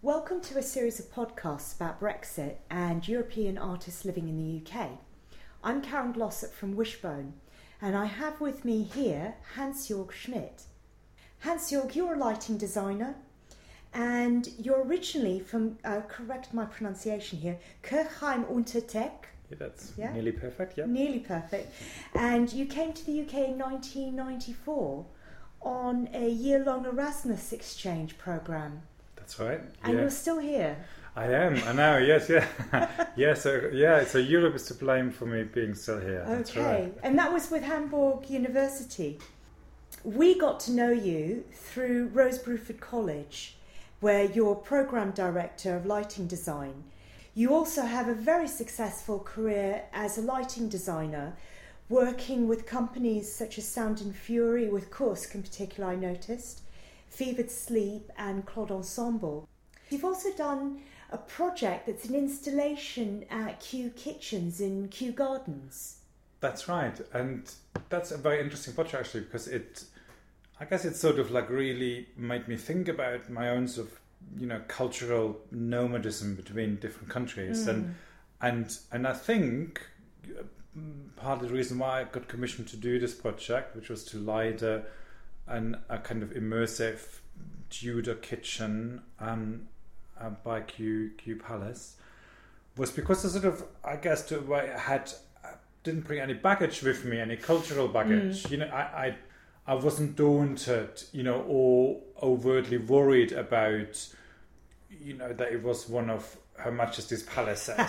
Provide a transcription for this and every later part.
Welcome to a series of podcasts about Brexit and European artists living in the UK. I'm Karen Glossop from Wishbone, and I have with me here Hans-Jörg Schmidt. Hans-Jörg, you're a lighting designer, and you're originally from, correct my pronunciation here, Kirchheim unter Teck. Yeah, that's nearly perfect, yeah. Nearly perfect. And you came to the UK in 1994 on a year-long Erasmus exchange programme. That's right. And you're still here. I am. I know. Yes. Yeah. So Europe is to blame for me being still here. That's okay. Right. And that was with Hamburg University. We got to know you through Rose Bruford College, where you're program director of lighting design. You also have a very successful career as a lighting designer, working with companies such as Sound and Fury, with Kursk in particular, I noticed, Fevered Sleep and Claude Ensemble. You've also done a project that's an installation at Kew Kitchens in Kew Gardens. That's right, and that's a very interesting project actually, because I guess it sort of like really made me think about my own sort of, cultural nomadism between different countries, and I think part of the reason why I got commissioned to do this project, which was to light a kind of immersive Tudor kitchen by Kew Palace, was because I didn't bring any baggage with me, any cultural baggage. I wasn't daunted, or overtly worried about, that it was one of Her Majesty's palaces,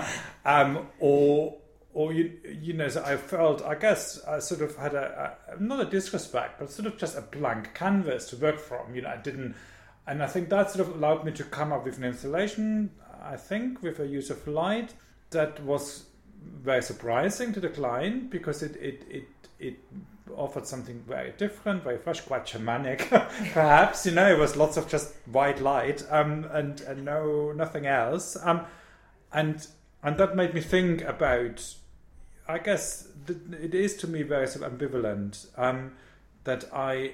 so I felt, I guess, I sort of had not a disrespect, but sort of just a blank canvas to work from. And I think that sort of allowed me to come up with an installation, I think, with a use of light that was very surprising to the client, because it offered something very different, very fresh, quite shamanic, perhaps. It was lots of just white light and nothing else. And that made me think about, I guess it is to me very sort of ambivalent, that I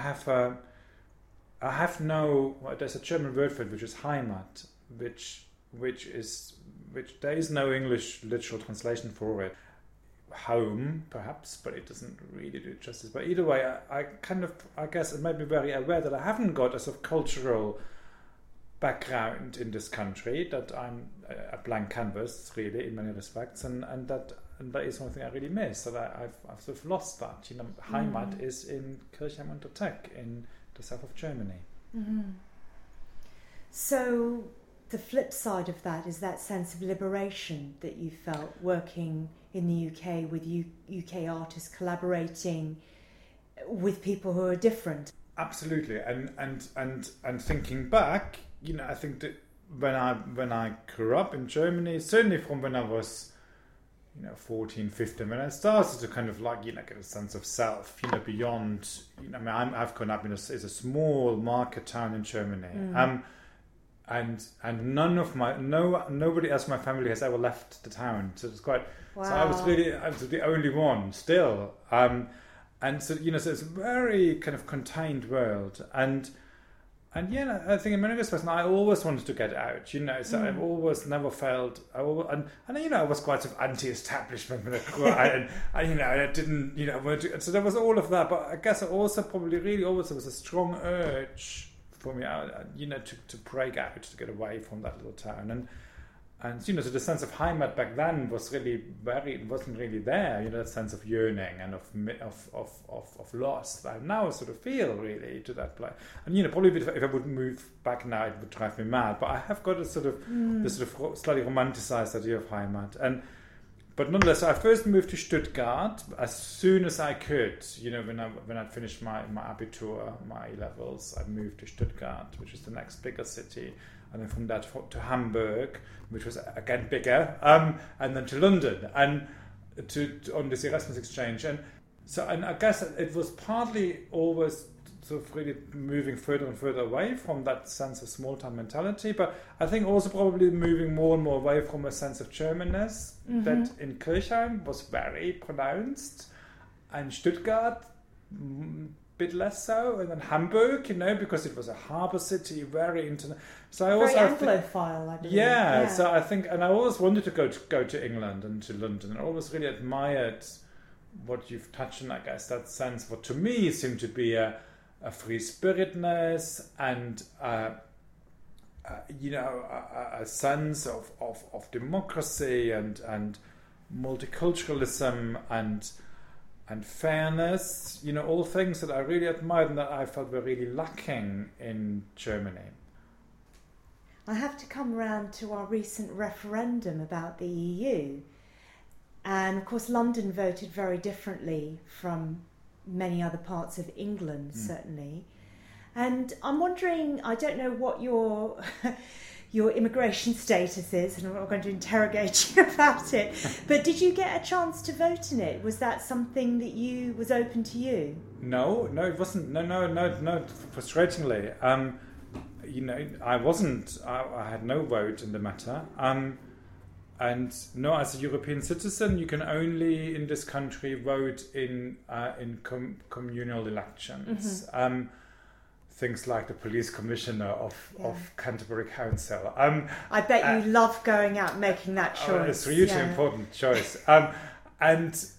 have there's a German word for it, which is Heimat, which there is no English literal translation for it. Home, perhaps, but it doesn't really do it justice. But either way, I guess it made me very aware that I haven't got a sort of cultural background in this country, that I'm a blank canvas, really, in many respects, and that is one thing I really miss, that I've sort of lost that. Heimat is in Kirchheim unter Teck, in the south of Germany. Mm-hmm. So the flip side of that is that sense of liberation that you felt working in the UK with UK artists, collaborating with people who are different. Absolutely, and thinking back, I think that when I grew up in Germany, certainly from when I was 14, 15, when I started to kind of get a sense of self, beyond, I've grown up in a small market town in Germany. And nobody else in my family has ever left the town. So it's quite, wow. So I was the only one still. And so, so it's a very kind of contained world. And I think in many respects, I always wanted to get out, so I've always never felt, I was quite sort of anti-establishment when I grew up, and I didn't, so there was all of that, but I guess I also probably really always, there was a strong urge for me, to break out, to get away from that little town, and so the sense of Heimat back then was really wasn't really there, that sense of yearning and of loss that I now sort of feel really to that place. And probably if I would move back now, it would drive me mad. But I have got a sort of this sort of slightly romanticized idea of Heimat, but nonetheless, I first moved to Stuttgart as soon as I could. When I finished my Abitur, my A-levels, I moved to Stuttgart, which is the next bigger city. And then from that to Hamburg, which was again bigger, and then to London, and on this Erasmus exchange. And I guess it was partly always sort of really moving further and further away from that sense of small town mentality, but I think also probably moving more and more away from a sense of Germanness that in Kirchheim was very pronounced, and Stuttgart bit less so, and then Hamburg, because it was a harbour city, very international. So very Anglophile, I believe. Yeah, so I think, and I always wanted to go to England and to London, and I always really admired what you've touched on, I guess, that sense, what to me seemed to be a free-spiritedness and a sense of democracy and multiculturalism and fairness, all things that I really admired and that I felt were really lacking in Germany. I have to come round to our recent referendum about the EU. And of course, London voted very differently from many other parts of England, certainly. And I'm wondering, I don't know what your immigration status is, and I'm not going to interrogate you about it, but did you get a chance to vote in it? Was that something that was open to you? No, it wasn't. No, frustratingly. I wasn't, I had no vote in the matter. And no, as a European citizen, you can only in this country vote in communal elections. Mm-hmm. Things like the police commissioner of Canterbury Council. I bet you love going out and making that choice. It's a hugely important choice. That's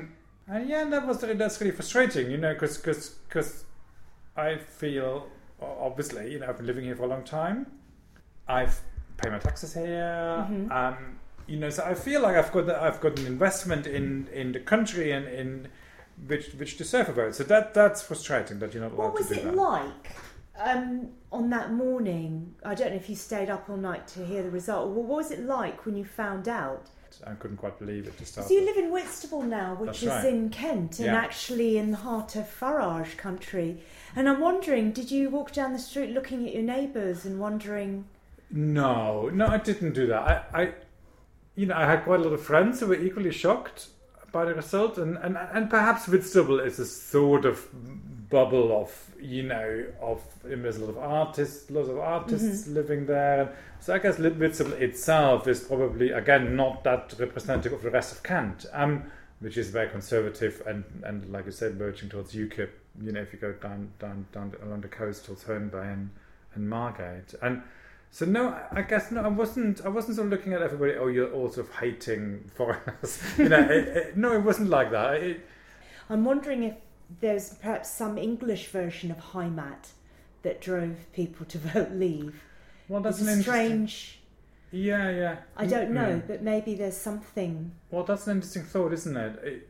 really frustrating, because I feel, obviously, I've been living here for a long time. I've paid my taxes here. Mm-hmm. So I feel like I've got an investment in the country and in which deserve a vote. So that's frustrating that you're not allowed to do that. What was it like on that morning? I don't know if you stayed up all night to hear the result. What was it like when you found out? I couldn't quite believe it to start. So you live in Whitstable now, which is in Kent, and actually in the heart of Farage country. And I'm wondering, did you walk down the street looking at your neighbours and wondering? No, I didn't do that. I had quite a lot of friends who were equally shocked by the result, and perhaps Whitstable is a sort of bubble of there's a lot of artists living there. So I guess Whitstable itself is probably again not that representative of the rest of Kent, which is very conservative and like you said, verging towards UKIP. If you go down along the coast towards Herne and Margate. And so no, I guess no. I wasn't sort of looking at everybody. Oh, you're all sort of hating foreigners. No, it wasn't like that. I'm wondering if there's perhaps some English version of Heimat that drove people to vote Leave. Well, that's an strange. Yeah. I don't know, but maybe there's something. Well, that's an interesting thought, isn't it?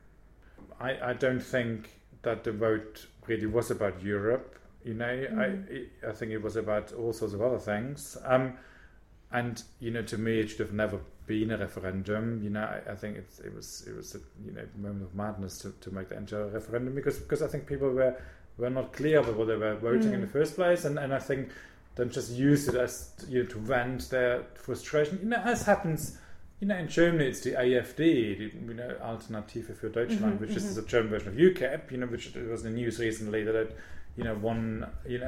I don't think that the vote really was about Europe. I think it was about all sorts of other things. And to me, it should have never been a referendum. I think it was a moment of madness to make the entire referendum because I think people were not clear about what they were voting in the first place, and I think then just used it as to vent their frustration. As happens. In Germany, it's the AfD, Alternative für Deutschland, which is the German version of UKIP. Which was in the news recently that it won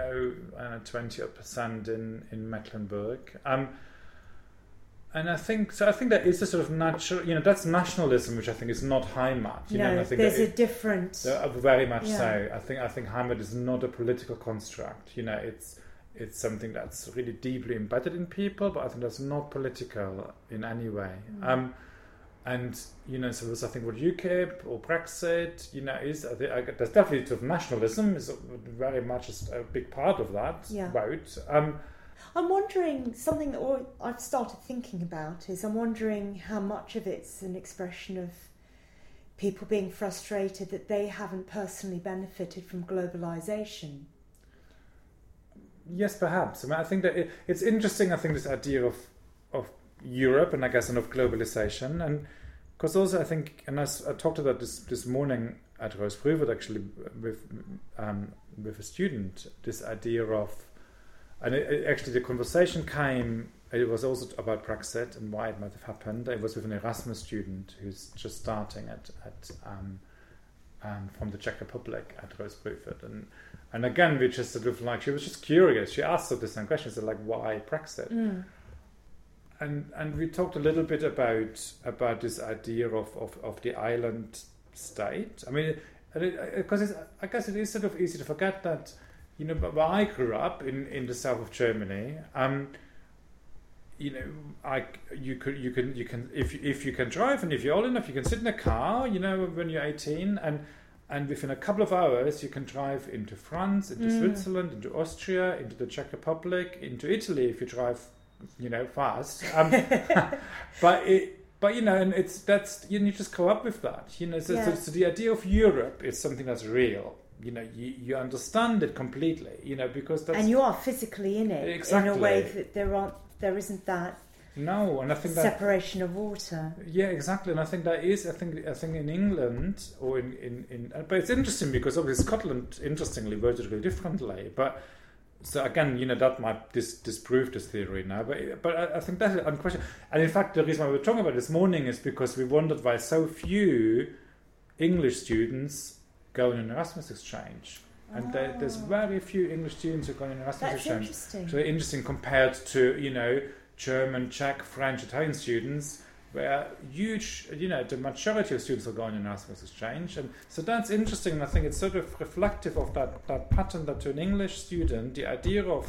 20% in Mecklenburg. And I think there is a sort of natural, that's nationalism, which I think is not Heimat. I think there's a different. Very much so. I think Heimat is not a political construct. It's something that's really deeply embedded in people, but I think that's not political in any way. So this, I think what UKIP or Brexit, is there's definitely sort of nationalism is very much a big part of that vote. I'm wondering, something that I've started thinking about is I'm wondering how much of it's an expression of people being frustrated that they haven't personally benefited from globalisation. Yes, perhaps. I think that it's interesting. I think this idea of Europe and I guess and of globalization, and because also I think, and I talked about this morning at Roosbrüford actually with a student. This idea of, and actually the conversation came. It was also about Brexit and why it might have happened. It was with an Erasmus student who's just starting at from the Czech Republic at Roosbrüford, and again, we just sort of like, she was just curious. She asked us the same questions, like, why Brexit? And we talked a little bit about this idea of the island state. I mean, because I guess it is sort of easy to forget that, you know, but where I grew up in the south of Germany, you know, you can if you can drive, and if you're old enough, you can sit in a car, you know, when you're 18, and within a couple of hours you can drive into France, into Switzerland, into Austria, into the Czech Republic, into Italy if you drive, you know, fast. But you know, and you just grow up with that, you know. So the idea of Europe is something that's real. You know, you understand it completely, you know, because that's... And you are physically in it, exactly. In a way that there isn't that... No, and I think separation of water. Yeah, exactly, and I think that is. I think in England or in but it's interesting because obviously Scotland, interestingly, voted really differently. But so again, you know, that might disprove this theory now. But I think that's unquestionable. And in fact, the reason why we're talking about it this morning is because we wondered why so few English students go on an Erasmus exchange. And there's very few English students who go on an Erasmus exchange. Interesting. So interesting compared to, you know, German, Czech, French, Italian students, where huge, you know, the majority of students are going on Erasmus exchange. And so that's interesting, and I think it's sort of reflective of that pattern that to an English student, the idea of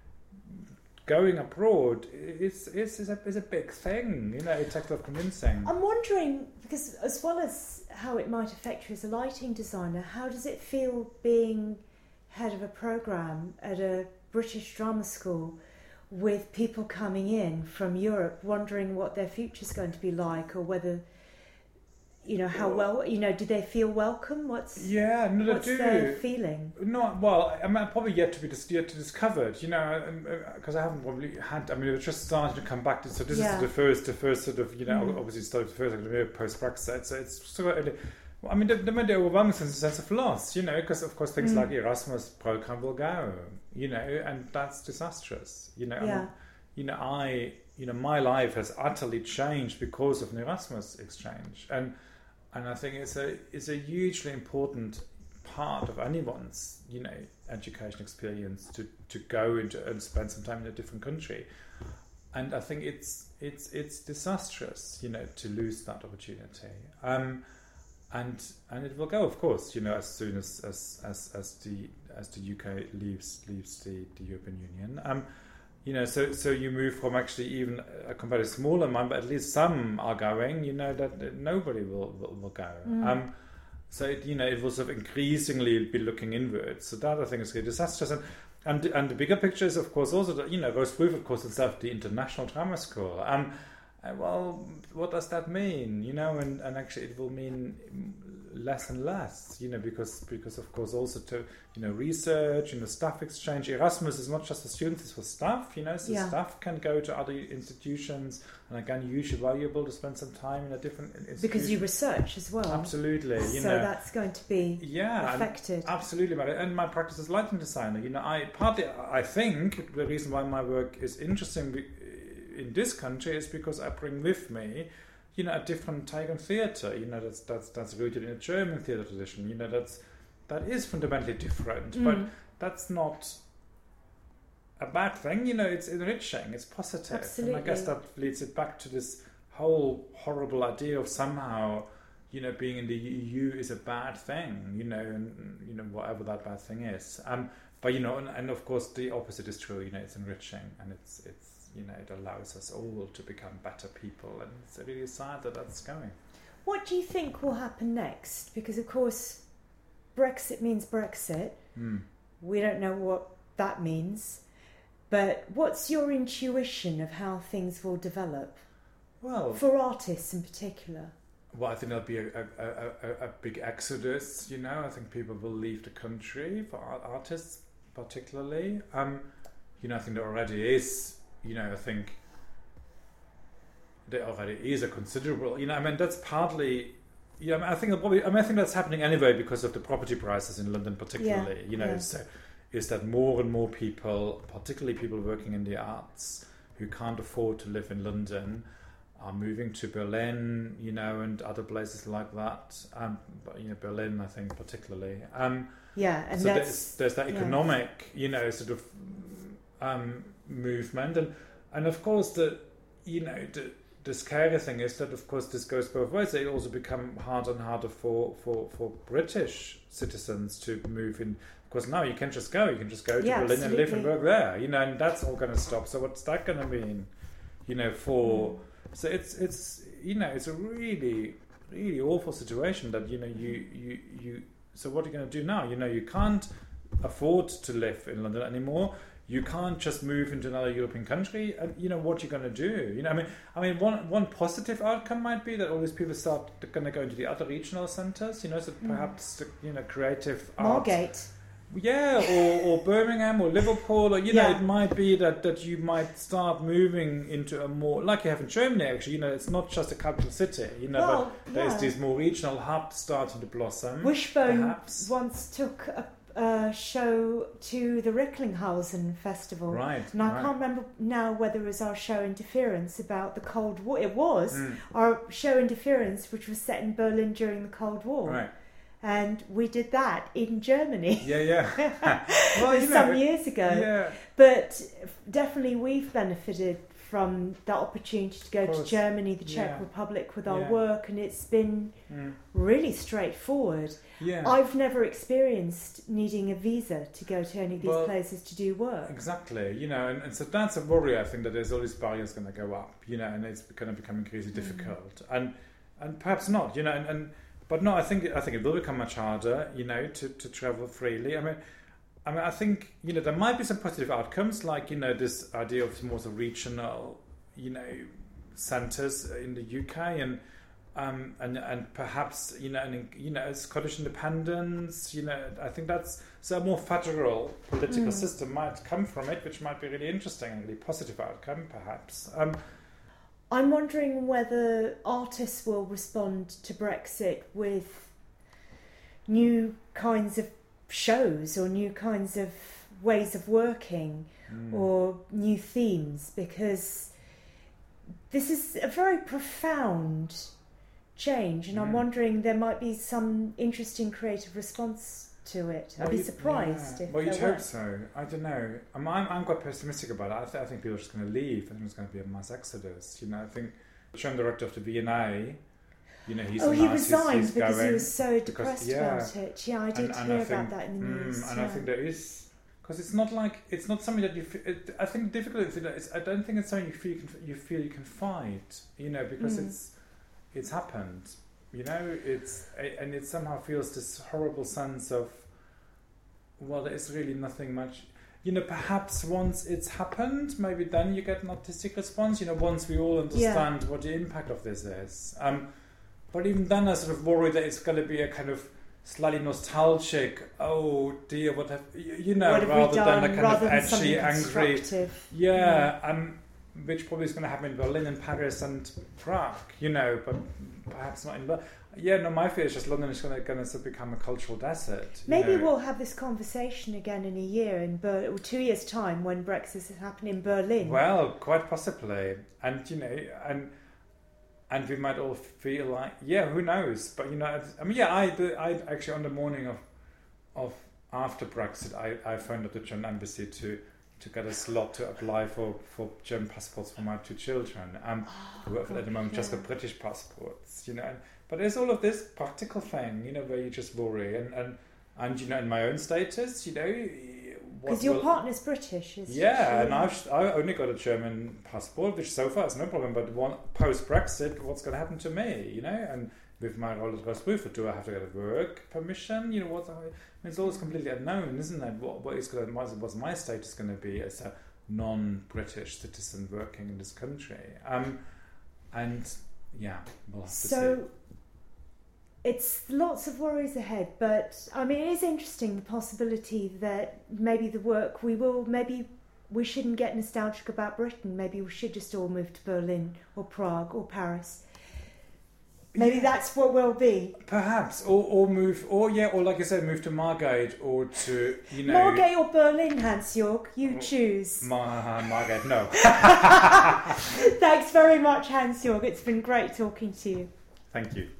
going abroad is a big thing, you know. It takes a lot of convincing. I'm wondering, because as well as how it might affect you as a lighting designer, how does it feel being head of a programme at a British drama school with people coming in from Europe wondering what their future's going to be like, or whether, you know, how well, you know, do they feel welcome? What's their feeling? No, well, I mean, probably yet to discovered, you know, because I haven't probably had. I mean, it's just starting to come back to. So this is the first sort of, you know, obviously started the first post Brexit. So it's sort of. I mean, there might be overwhelming sense of loss, you know, because of course things like Erasmus program will go, you know, and that's disastrous, you know. Yeah. I mean, my life has utterly changed because of an Erasmus exchange, and I think it's a hugely important part of anyone's, you know, education experience to go and spend some time in a different country, and I think it's disastrous, you know, to lose that opportunity. And it will go, of course, you know, as soon as the UK leaves the European Union. You know, so you move from actually even a comparatively smaller amount, but at least some are going. You know that nobody will go. So it will sort of increasingly be looking inwards. So that I think is really disastrous. And the bigger picture is, of course, also that, you know, Roseproof, of course, itself, the international drama school. Well, what does that mean? You know, and actually it will mean less and less, you know, because of course also to, you know, research, you know, staff exchange. Erasmus is not just for students, it's for staff, you know, so staff can go to other institutions, and again, hugely valuable to spend some time in a different institution. Because you research as well. Absolutely. You so know, that's going to be affected. Absolutely. And my practice as lighting designer, you know, I think the reason why my work is interesting in this country is because I bring with me, you know, a different take on theatre. You know, that's rooted in a German theatre tradition. You know, that is fundamentally different, but that's not a bad thing. You know, it's enriching, it's positive. Absolutely. And I guess that leads it back to this whole horrible idea of somehow, you know, being in the EU is a bad thing. You know, and you know, whatever that bad thing is. But you know, and of course the opposite is true. You know, it's enriching, and it's you know, it allows us all to become better people, and it's really sad that that's going. What do you think will happen next? Because of course Brexit means Brexit. We don't know what that means, but what's your intuition of how things will develop? Well, for artists in particular. Well, I think there'll be a big exodus, you know. I think people will leave the country, for artists particularly. You know, I think there already is. You know, I think there already is a considerable. You know, I mean, that's partly. Yeah, I think I think that's happening anyway because of the property prices in London, particularly. You know, so is that more and more people, particularly people working in the arts, who can't afford to live in London, are moving to Berlin. You know, and other places like that. But you know, Berlin, I think, particularly. And so there's that economic, you know, sort of movement, and of course the the scary thing is that, of course, this goes both ways. It also become harder and harder for British citizens to move in. Of course, now you can just go. You can just go to Berlin absolutely. and live and work there. And that's all going to stop. So what's that going to mean? For so it's it's a really, really awful situation that you. So what are you going to do now? You can't afford to live in London anymore. You can't just move into another European country, and what you're going to do. I mean, one positive outcome might be that all these people start going to go into the other regional centres. So perhaps creative Margate. arts. Yeah, or Birmingham or Liverpool, or it might be that you might start moving into a more, like you have in Germany. Actually, it's not just a capital city. But there's these more regional hubs starting to blossom. Wishbone perhaps. once took a show to the Recklinghausen Festival. Right. And I can't remember now whether it was our show Interference about the Cold War. It was our show Interference, which was set in Berlin during the Cold War. Right. And we did that in Germany. Yeah. Well, some years ago. Yeah. But definitely we've benefited from that opportunity to go to Germany, the Czech Republic with our work, and it's been really straightforward. Yeah. I've never experienced needing a visa to go to any of these places to do work. Exactly, and so that's a worry. I think that there's all these barriers going to go up, and it's going to become increasingly difficult, and perhaps not, but no, I think it will become much harder, to travel freely. I think there might be some positive outcomes, like this idea of more sort of regional, centres in the UK, and perhaps Scottish independence. I think that's so a more federal political system might come from it, which might be really interesting and really positive outcome, perhaps. I'm wondering whether artists will respond to Brexit with new kinds of shows or new kinds of ways of working or new themes, because this is a very profound change, and I'm wondering there might be some interesting creative response to it. I'd be surprised if you'd there hope so. I don't know. I'm quite pessimistic about it. I think people are just going to leave. I think there's going to be a mass exodus. I think the show director of the V&A, he's he announced resigned he's because going, he was so depressed about it. Yeah, I did hear about that in the news. And I think there is, because it's not something that you feel. I think the difficulty is I don't think it's something you feel you can fight. Because it's happened. It somehow feels this horrible sense of, well, there is really nothing much. Perhaps once it's happened, maybe then you get an artistic response. Once we all understand what the impact of this is. But even then, I sort of worry that it's going to be a kind of slightly nostalgic. Oh dear, what have rather than a kind of edgy, angry. Which probably is going to happen in Berlin and Paris and Prague. But perhaps not in Berlin. My fear is just London is going to become a cultural desert. Maybe we'll have this conversation again in a year, in 2 years' time, when Brexit is happening in Berlin. Well, quite possibly, and and we might all feel like, who knows? But I actually on the morning of after Brexit, I phoned up the German embassy to get a slot to apply for German passports for my 2 children, who have at the moment just got British passports, But there's all of this practical thing, where you just worry, and in my own status, because your partner's British, is and I only got a German passport, which so far is no problem. But post Brexit, what's going to happen to me? And with my role as Großprüfer, do I have to get a work permission? It's always completely unknown, isn't it? What's my status going to be as a non-British citizen working in this country? We'll have to see. It's lots of worries ahead, but it is interesting, the possibility that maybe the work maybe we shouldn't get nostalgic about Britain. Maybe we should just all move to Berlin or Prague or Paris. Maybe that's what we'll be. Perhaps, or move, or like I said, move to Margate or to Margate or Berlin, Hans-Jörg, you choose. Margate, no. Thanks very much, Hans-Jörg. It's been great talking to you. Thank you.